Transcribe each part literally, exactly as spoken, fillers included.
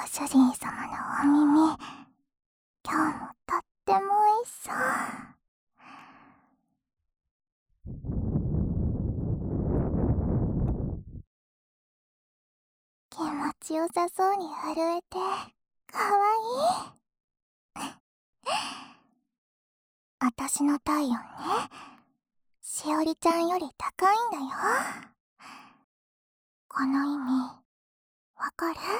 主人様のお耳、今日もとっても美味しそう。気持ちよさそうに震えてかわいい。あたしの体温ね、しおりちゃんより高いんだよ。この意味わかる？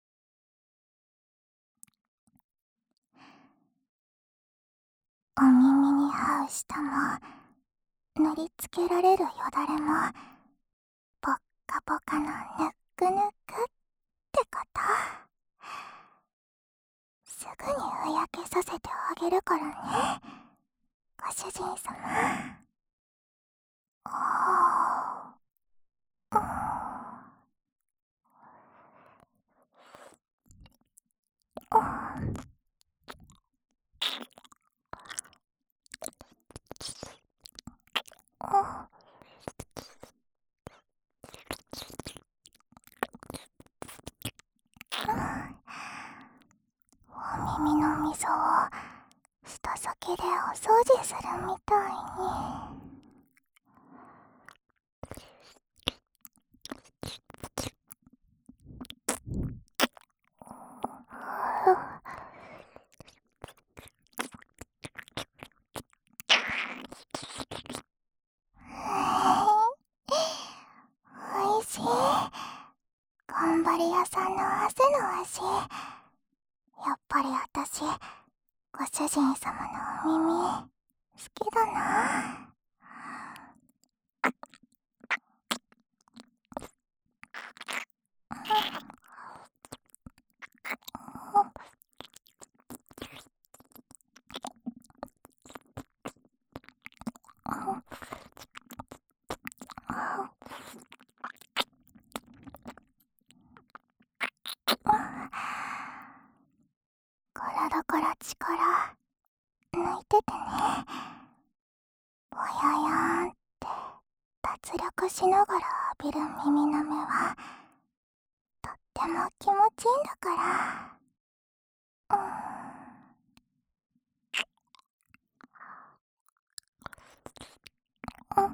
お耳に合う舌も塗りつけられるよだれもぽっかぽかのぬっくぬくってこと。すぐにふやけさせてあげるからね、ご主人様。おー、おー、おー。お耳の溝を舌先でお掃除するみたいに。おいしい。頑張り屋さんの汗の味。やっぱりあたし、ご主人様のお耳、好きだな。体から力抜いててね。ぼややーんって脱力しながら浴びる耳なめはとっても気持ちいいんだから。うん、うん、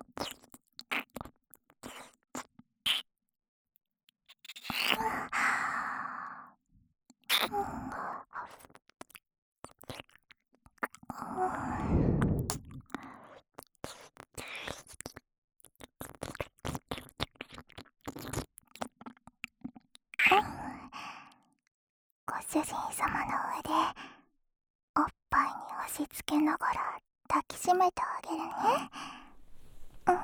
ご主人様の腕、おっぱいに押し付けながら抱きしめてあげるね。うん、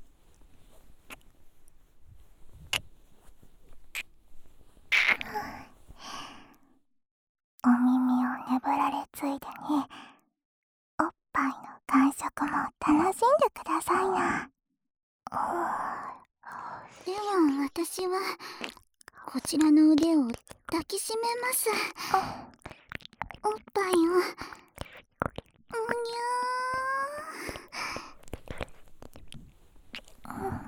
お耳をねぶられついでにおっぱいの感触も楽しんでくださいな。 では私はこちらの腕を抱きしめます。おっぱいをむにゃー。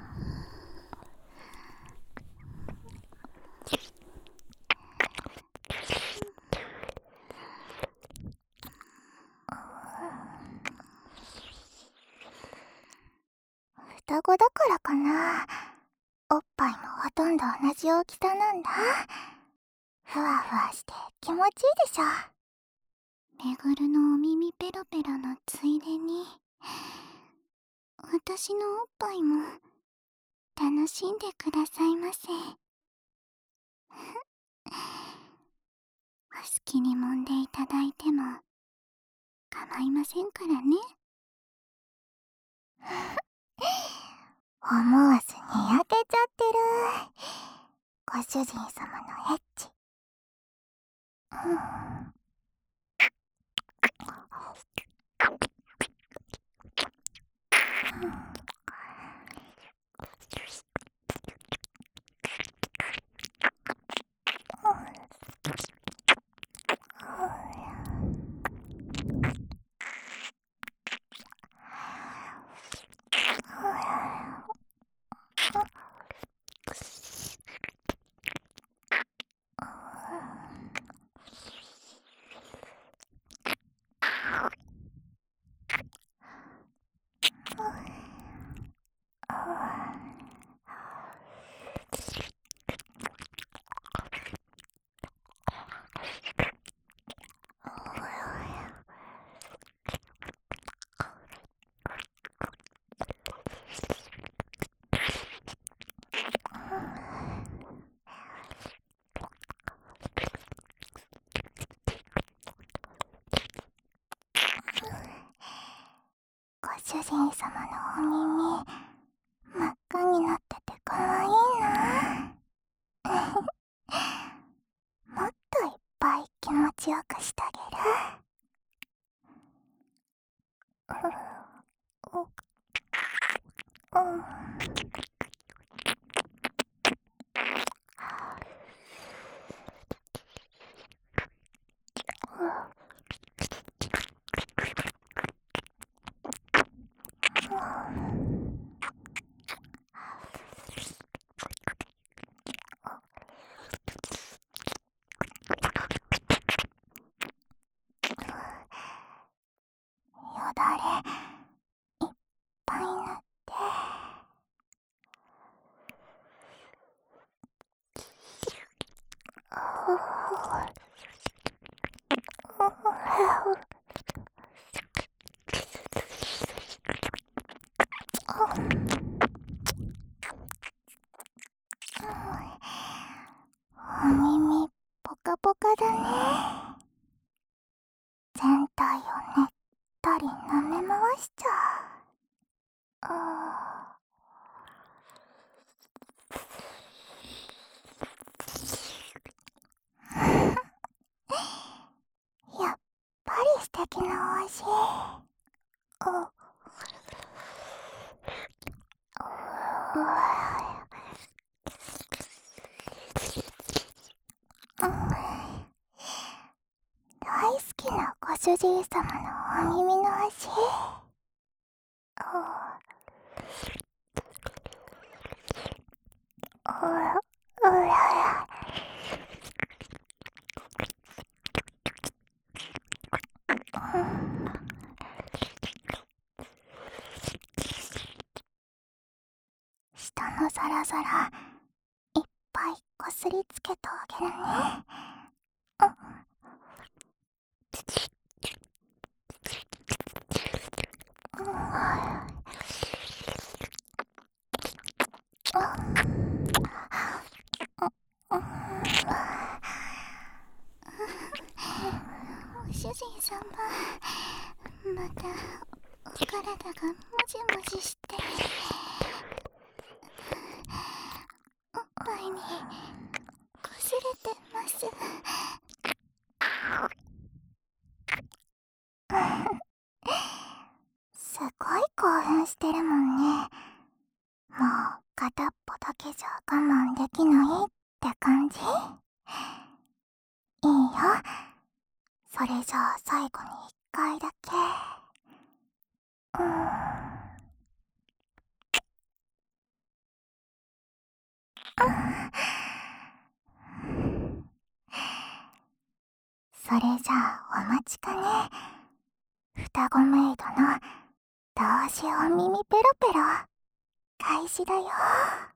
双子だからかな。おっぱいもほとんど同じ大きさなんだ。ふわふわして気持ちいいでしょ。 めぐるのお耳ペロペロのついでに私のおっぱいも楽しんでくださいませ。お好きに揉んでいただいても構いませんからね。 思わずにやけちゃってる。ご主人様のエッチ。うん、 主人様のお耳真っ赤になっててかわいいな。もっといっぱい気持ちよくしてあげる。う、う、うん。よだれいっぱい塗って。お耳ポカポカだね。全体をねったり舐め回しちゃう。あーやっぱり素敵なお味。あ大好きなご主人様のお耳の味。あうらうらら。下のザラザラいっぱいこすりつけてあげるね。 ご主人様、またお体がもじもじして、おっぱいにこすれてます。 すごい興奮してるもんね。もう片っぽだけじゃ我慢できないって感じ？いいよ。それじゃあ最後に一回だけ。うーん。それじゃあお待ちかね。双子メイドの同時お耳ペロペロ開始だよ。